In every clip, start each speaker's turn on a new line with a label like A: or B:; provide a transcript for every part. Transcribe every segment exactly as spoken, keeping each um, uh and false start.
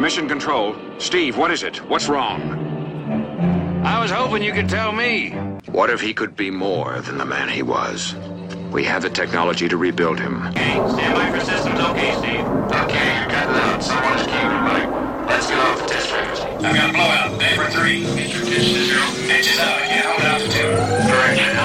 A: Mission Control. Steve, what is it? What's wrong?
B: I was hoping you could tell me.
A: What if he could be more than the man he was? We have the technology to rebuild him.
C: Okay, stand by for systems. Okay, Steve. Okay, you're cutting out. Someone's keying everybody. Let's get off the test track. I've got a blowout. Day for three. Get your pitch to zero. Pitches out. I can't hold it out to two. Direction.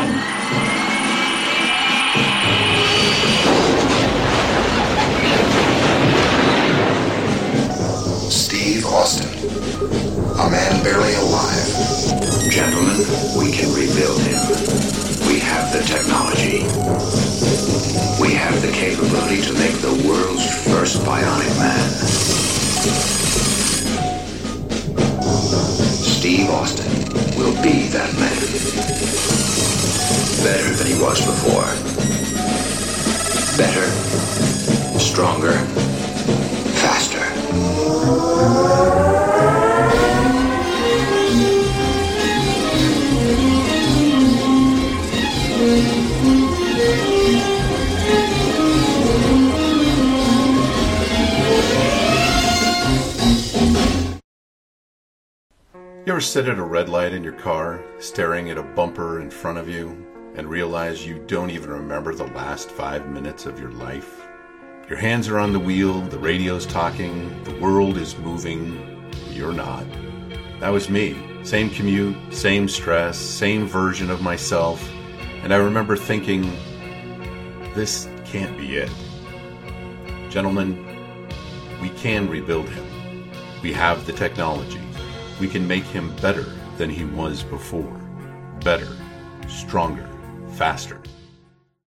D: Steve Austin, a man barely alive.
A: Gentlemen, we can rebuild him. We have the technology. We have the capability to make the world's first bionic man. Steve Austin will be that man. Better than he was before. Better, stronger, faster.
E: You ever sit at a red light in your car, staring at a bumper in front of you, and realize you don't even remember the last five minutes of your life? Your hands are on the wheel, the radio's talking, the world is moving, you're not. That was me. Same commute, same stress, same version of myself, and I remember thinking, this can't be it. Gentlemen, we can rebuild him. We have the technology. We can make him better than he was before. Better, stronger, faster.